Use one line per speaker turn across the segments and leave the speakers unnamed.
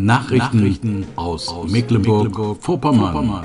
Nachrichten aus Mecklenburg-Vorpommern.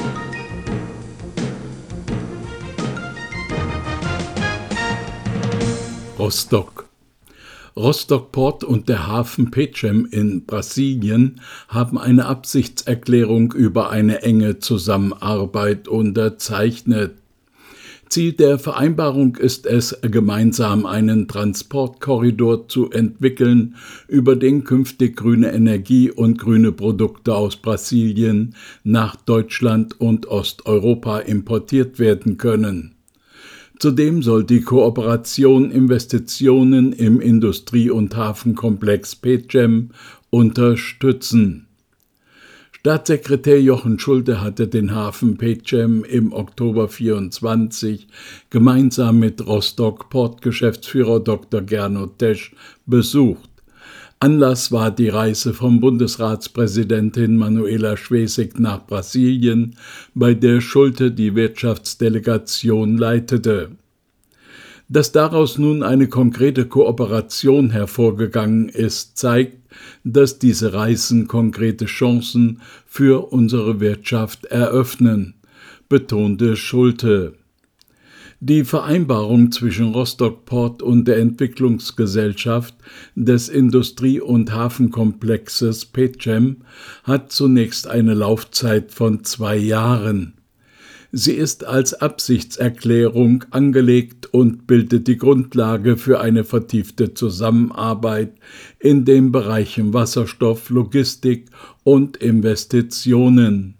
Rostock. Rostock Port und der Hafen Pecém in Brasilien haben eine Absichtserklärung über eine enge Zusammenarbeit unterzeichnet. Ziel der Vereinbarung ist es, gemeinsam einen Transportkorridor zu entwickeln, über den künftig grüne Energie und grüne Produkte aus Brasilien nach Deutschland und Osteuropa importiert werden können. Zudem soll die Kooperation Investitionen im Industrie- und Hafenkomplex Pecém unterstützen. Staatssekretär Jochen Schulte hatte den Hafen Pecém im Oktober 2024 gemeinsam mit Rostock Port-Geschäftsführer Dr. Gernot Tesch besucht. Anlass war die Reise von Bundesratspräsidentin Manuela Schwesig nach Brasilien, bei der Schulte die Wirtschaftsdelegation leitete. Dass daraus nun eine konkrete Kooperation hervorgegangen ist, zeigt, dass diese Reisen konkrete Chancen für unsere Wirtschaft eröffnen, betonte Schulte. Die Vereinbarung zwischen Rostock Port und der Entwicklungsgesellschaft des Industrie- und Hafenkomplexes Pecém hat zunächst eine Laufzeit von 2 Jahren. Sie ist als Absichtserklärung angelegt und bildet die Grundlage für eine vertiefte Zusammenarbeit in den Bereichen Wasserstoff, Logistik und Investitionen.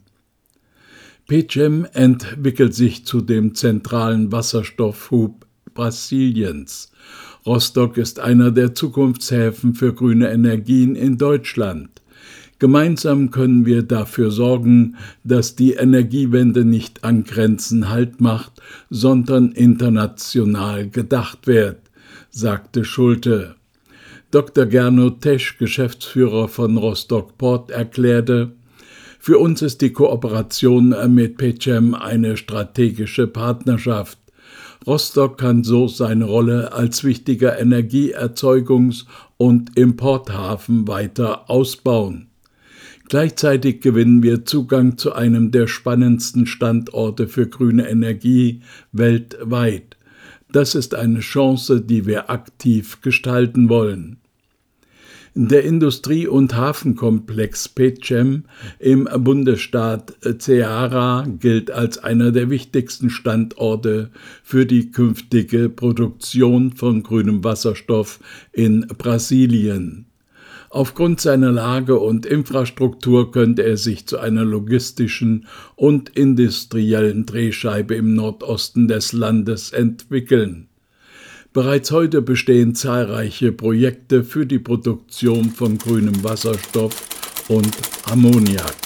Pecém entwickelt sich zu dem zentralen Wasserstoff-Hub Brasiliens. Rostock ist einer der Zukunftshäfen für grüne Energien in Deutschland. Gemeinsam können wir dafür sorgen, dass die Energiewende nicht an Grenzen Halt macht, sondern international gedacht wird, sagte Schulte. Dr. Gernot Tesch, Geschäftsführer von Rostock Port, erklärte: Für uns ist die Kooperation mit Pecém eine strategische Partnerschaft. Rostock kann so seine Rolle als wichtiger Energieerzeugungs- und Importhafen weiter ausbauen. Gleichzeitig gewinnen wir Zugang zu einem der spannendsten Standorte für grüne Energie weltweit. Das ist eine Chance, die wir aktiv gestalten wollen. Der Industrie- und Hafenkomplex Pecém im Bundesstaat Ceará gilt als einer der wichtigsten Standorte für die künftige Produktion von grünem Wasserstoff in Brasilien. Aufgrund seiner Lage und Infrastruktur könnte er sich zu einer logistischen und industriellen Drehscheibe im Nordosten des Landes entwickeln. Bereits heute bestehen zahlreiche Projekte für die Produktion von grünem Wasserstoff und Ammoniak.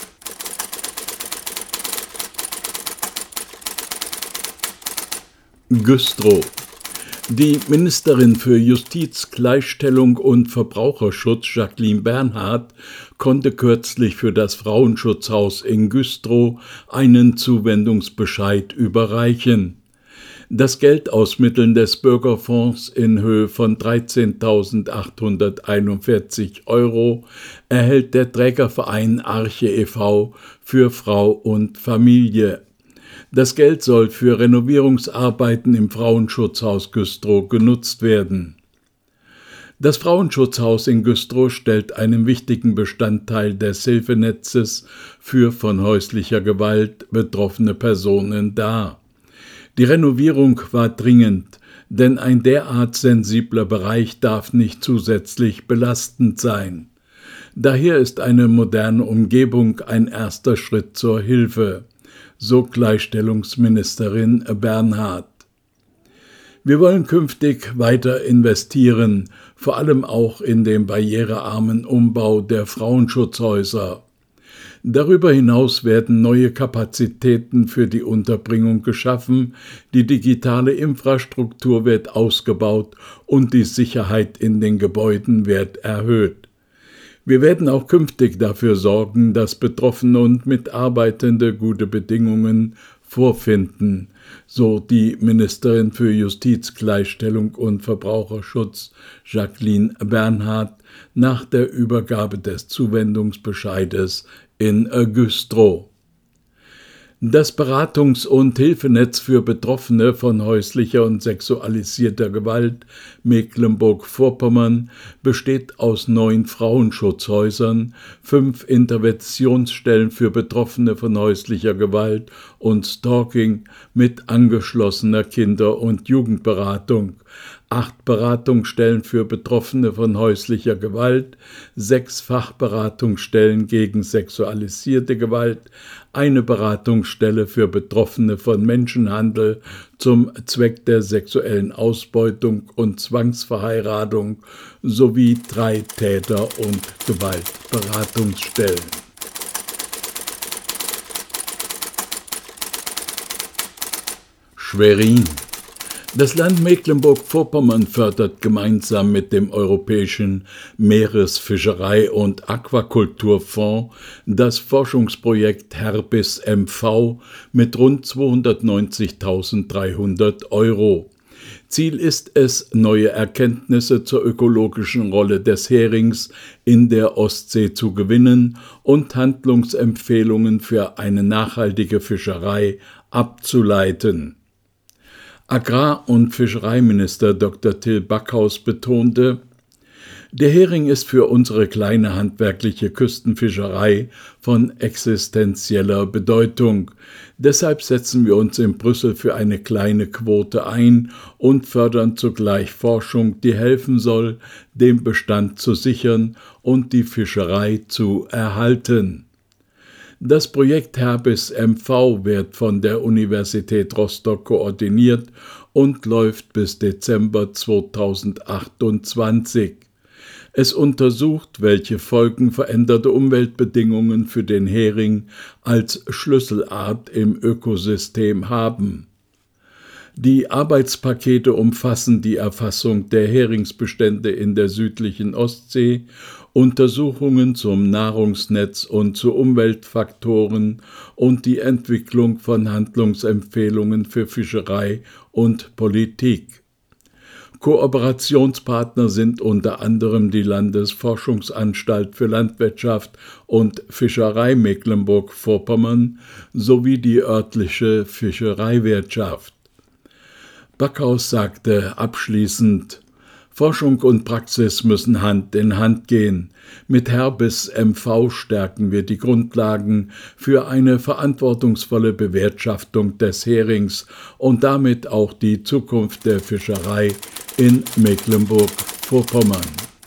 Güstrow. Die Ministerin für Justiz, Gleichstellung und Verbraucherschutz, Jacqueline Bernhard, konnte kürzlich für das Frauenschutzhaus in Güstrow einen Zuwendungsbescheid überreichen. Das Geld aus Mitteln des Bürgerfonds in Höhe von 13.841 € erhält der Trägerverein Arche e.V. für Frau und Familie. Das Geld soll für Renovierungsarbeiten im Frauenschutzhaus Güstrow genutzt werden. Das Frauenschutzhaus in Güstrow stellt einen wichtigen Bestandteil des Hilfenetzes für von häuslicher Gewalt betroffene Personen dar. Die Renovierung war dringend, denn ein derart sensibler Bereich darf nicht zusätzlich belastend sein. Daher ist eine moderne Umgebung ein erster Schritt zur Hilfe, so Gleichstellungsministerin Bernhard. Wir wollen künftig weiter investieren, vor allem auch in den barrierearmen Umbau der Frauenschutzhäuser. Darüber hinaus werden neue Kapazitäten für die Unterbringung geschaffen, die digitale Infrastruktur wird ausgebaut und die Sicherheit in den Gebäuden wird erhöht. Wir werden auch künftig dafür sorgen, dass Betroffene und Mitarbeitende gute Bedingungen vorfinden, so die Ministerin für Justiz, Gleichstellung und Verbraucherschutz Jacqueline Bernhard nach der Übergabe des Zuwendungsbescheides in Güstrow. Das Beratungs- und Hilfenetz für Betroffene von häuslicher und sexualisierter Gewalt Mecklenburg-Vorpommern besteht aus 9 Frauenschutzhäusern, 5 Interventionsstellen für Betroffene von häuslicher Gewalt und Stalking mit angeschlossener Kinder- und Jugendberatung, 8 Beratungsstellen für Betroffene von häuslicher Gewalt, 6 Fachberatungsstellen gegen sexualisierte Gewalt, eine Beratungsstelle für Betroffene von Menschenhandel zum Zweck der sexuellen Ausbeutung und Zwangsverheiratung sowie 3 Täter- und Gewaltberatungsstellen. Schwerin. Das Land Mecklenburg-Vorpommern fördert gemeinsam mit dem Europäischen Meeresfischerei- und Aquakulturfonds das Forschungsprojekt Herbis MV mit rund 290.300 €. Ziel ist es, neue Erkenntnisse zur ökologischen Rolle des Herings in der Ostsee zu gewinnen und Handlungsempfehlungen für eine nachhaltige Fischerei abzuleiten. Agrar- und Fischereiminister Dr. Till Backhaus betonte: Der Hering ist für unsere kleine handwerkliche Küstenfischerei von existenzieller Bedeutung. Deshalb setzen wir uns in Brüssel für eine kleine Quote ein und fördern zugleich Forschung, die helfen soll, den Bestand zu sichern und die Fischerei zu erhalten. Das Projekt Herbis MV wird von der Universität Rostock koordiniert und läuft bis Dezember 2028. Es untersucht, welche Folgen veränderte Umweltbedingungen für den Hering als Schlüsselart im Ökosystem haben. Die Arbeitspakete umfassen die Erfassung der Heringsbestände in der südlichen Ostsee, Untersuchungen zum Nahrungsnetz und zu Umweltfaktoren und die Entwicklung von Handlungsempfehlungen für Fischerei und Politik. Kooperationspartner sind unter anderem die Landesforschungsanstalt für Landwirtschaft und Fischerei Mecklenburg-Vorpommern sowie die örtliche Fischereiwirtschaft. Backhaus sagte abschließend: Forschung und Praxis müssen Hand in Hand gehen. Mit Herbis MV stärken wir die Grundlagen für eine verantwortungsvolle Bewirtschaftung des Herings und damit auch die Zukunft der Fischerei in Mecklenburg-Vorpommern.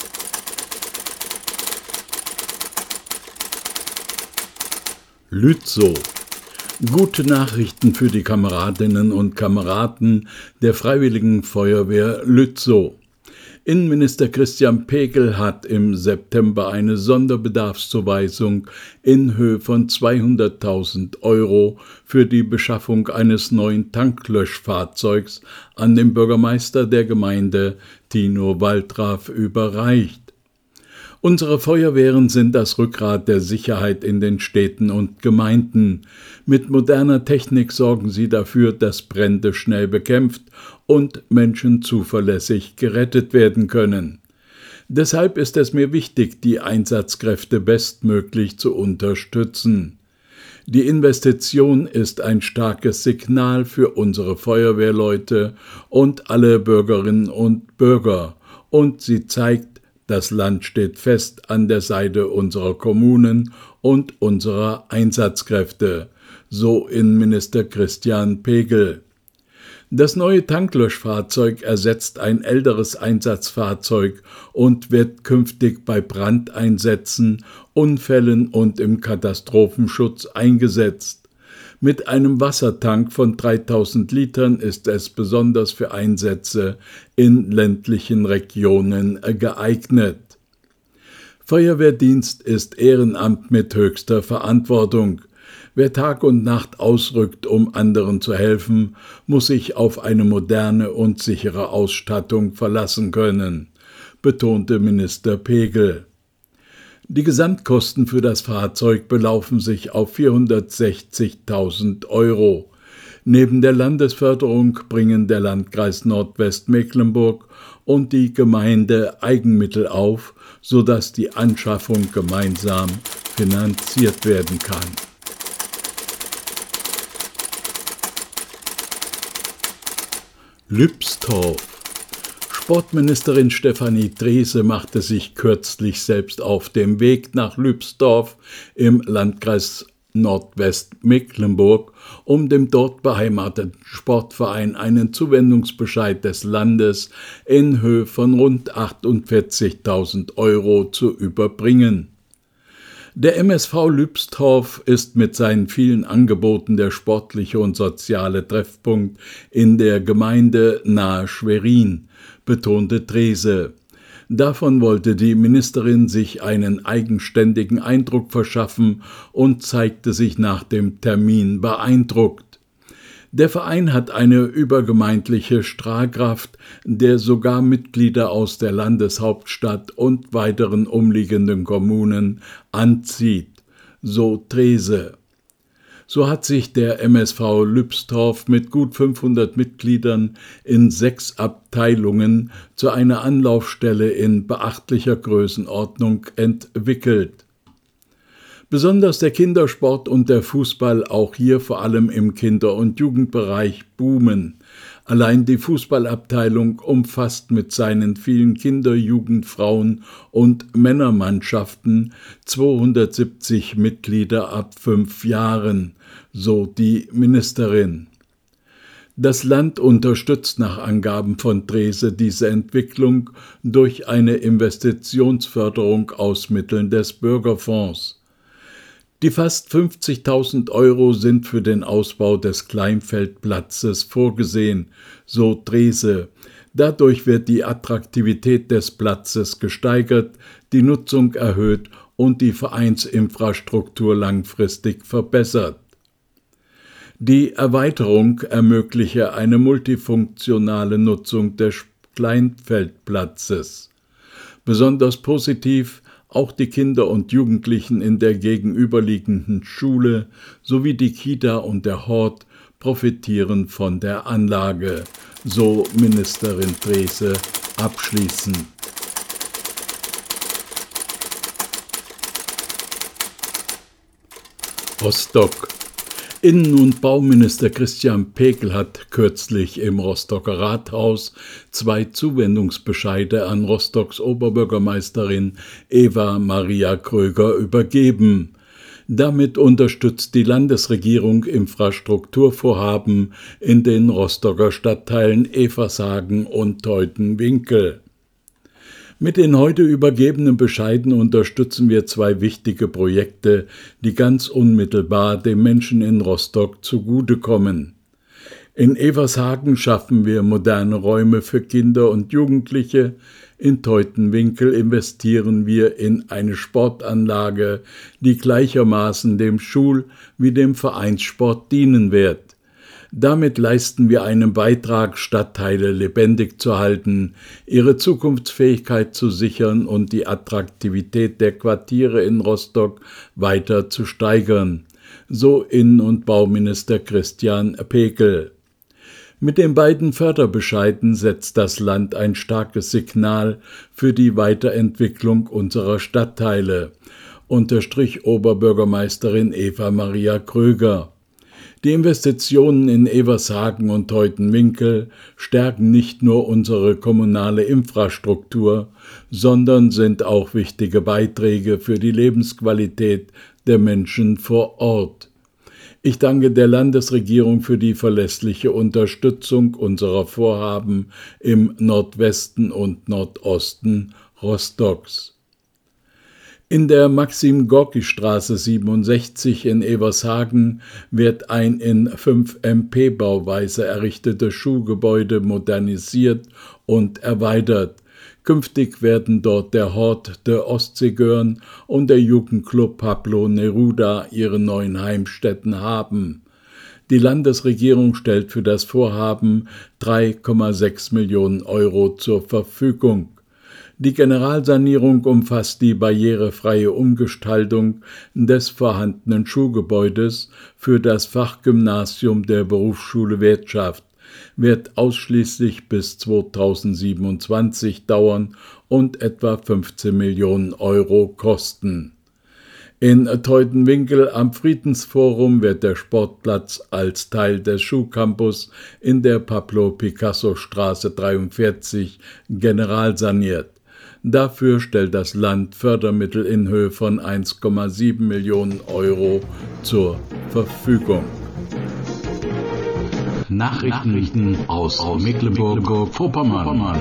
Lützow. Gute Nachrichten für die Kameradinnen und Kameraden der Freiwilligen Feuerwehr Lützow. Innenminister Christian Pegel hat im September eine Sonderbedarfszuweisung in Höhe von 200.000 € für die Beschaffung eines neuen Tanklöschfahrzeugs an den Bürgermeister der Gemeinde Tino Waldraff überreicht. Unsere Feuerwehren sind das Rückgrat der Sicherheit in den Städten und Gemeinden. Mit moderner Technik sorgen sie dafür, dass Brände schnell bekämpft und Menschen zuverlässig gerettet werden können. Deshalb ist es mir wichtig, die Einsatzkräfte bestmöglich zu unterstützen. Die Investition ist ein starkes Signal für unsere Feuerwehrleute und alle Bürgerinnen und Bürger, und sie zeigt, das Land steht fest an der Seite unserer Kommunen und unserer Einsatzkräfte, so Innenminister Christian Pegel. Das neue Tanklöschfahrzeug ersetzt ein älteres Einsatzfahrzeug und wird künftig bei Brandeinsätzen, Unfällen und im Katastrophenschutz eingesetzt. Mit einem Wassertank von 3.000 Litern ist es besonders für Einsätze in ländlichen Regionen geeignet. Feuerwehrdienst ist Ehrenamt mit höchster Verantwortung. Wer Tag und Nacht ausrückt, um anderen zu helfen, muss sich auf eine moderne und sichere Ausstattung verlassen können, betonte Minister Pegel. Die Gesamtkosten für das Fahrzeug belaufen sich auf 460.000 €. Neben der Landesförderung bringen der Landkreis Nordwestmecklenburg und die Gemeinde Eigenmittel auf, sodass die Anschaffung gemeinsam finanziert werden kann. Lübstorf. Sportministerin Stefanie Drese machte sich kürzlich selbst auf den Weg nach Lübstorf im Landkreis Nordwestmecklenburg, um dem dort beheimateten Sportverein einen Zuwendungsbescheid des Landes in Höhe von rund 48.000 € zu überbringen. Der MSV Lübstorf ist mit seinen vielen Angeboten der sportliche und soziale Treffpunkt in der Gemeinde nahe Schwerin, betonte Drese. Davon wollte die Ministerin sich einen eigenständigen Eindruck verschaffen und zeigte sich nach dem Termin beeindruckt. Der Verein hat eine übergemeindliche Strahlkraft, der sogar Mitglieder aus der Landeshauptstadt und weiteren umliegenden Kommunen anzieht, so Drese. So hat sich der MSV Lübstorf mit gut 500 Mitgliedern in 6 Abteilungen zu einer Anlaufstelle in beachtlicher Größenordnung entwickelt. Besonders der Kindersport und der Fußball, auch hier vor allem im Kinder- und Jugendbereich, boomen. Allein die Fußballabteilung umfasst mit seinen vielen Kinder-, Jugend-, Frauen- und Männermannschaften 270 Mitglieder ab 5 Jahren, so die Ministerin. Das Land unterstützt nach Angaben von Drese diese Entwicklung durch eine Investitionsförderung aus Mitteln des Bürgerfonds. Die fast 50.000 € sind für den Ausbau des Kleinfeldplatzes vorgesehen, so Drese. Dadurch wird die Attraktivität des Platzes gesteigert, die Nutzung erhöht und die Vereinsinfrastruktur langfristig verbessert. Die Erweiterung ermögliche eine multifunktionale Nutzung des Kleinfeldplatzes. Besonders positiv auch die Kinder und Jugendlichen in der gegenüberliegenden Schule sowie die Kita und der Hort profitieren von der Anlage, so Ministerin Drese abschließend. Rostock. Innen- und Bauminister Christian Pekel hat kürzlich im Rostocker Rathaus 2 Zuwendungsbescheide an Rostocks Oberbürgermeisterin Eva Maria Kröger übergeben. Damit unterstützt die Landesregierung Infrastrukturvorhaben in den Rostocker Stadtteilen Evershagen und Teutenwinkel. Mit den heute übergebenen Bescheiden unterstützen wir 2 wichtige Projekte, die ganz unmittelbar den Menschen in Rostock zugutekommen. In Evershagen schaffen wir moderne Räume für Kinder und Jugendliche, in Teutenwinkel investieren wir in eine Sportanlage, die gleichermaßen dem Schul- wie dem Vereinssport dienen wird. Damit leisten wir einen Beitrag, Stadtteile lebendig zu halten, ihre Zukunftsfähigkeit zu sichern und die Attraktivität der Quartiere in Rostock weiter zu steigern, so Innen- und Bauminister Christian Pekel. Mit den beiden Förderbescheiden setzt das Land ein starkes Signal für die Weiterentwicklung unserer Stadtteile, unterstrich Oberbürgermeisterin Eva Maria Kröger. Die Investitionen in Evershagen und Teutenwinkel stärken nicht nur unsere kommunale Infrastruktur, sondern sind auch wichtige Beiträge für die Lebensqualität der Menschen vor Ort. Ich danke der Landesregierung für die verlässliche Unterstützung unserer Vorhaben im Nordwesten und Nordosten Rostocks. In der Maxim-Gorki-Straße 67 in Evershagen wird ein in 5 MP-Bauweise errichtetes Schulgebäude modernisiert und erweitert. Künftig werden dort der Hort der Ostseegörn und der Jugendclub Pablo Neruda ihre neuen Heimstätten haben. Die Landesregierung stellt für das Vorhaben 3,6 Millionen € zur Verfügung. Die Generalsanierung umfasst die barrierefreie Umgestaltung des vorhandenen Schulgebäudes für das Fachgymnasium der Berufsschule Wirtschaft, wird ausschließlich bis 2027 dauern und etwa 15 Millionen Euro kosten. In Teutenwinkel am Friedensforum wird der Sportplatz als Teil des Schulcampus in der Pablo-Picasso-Straße 43 generalsaniert. Dafür stellt das Land Fördermittel in Höhe von 1,7 Millionen Euro zur Verfügung.
Nachrichten aus Mecklenburg-Vorpommern.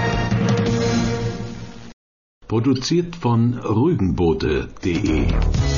Produziert von rügenboote.de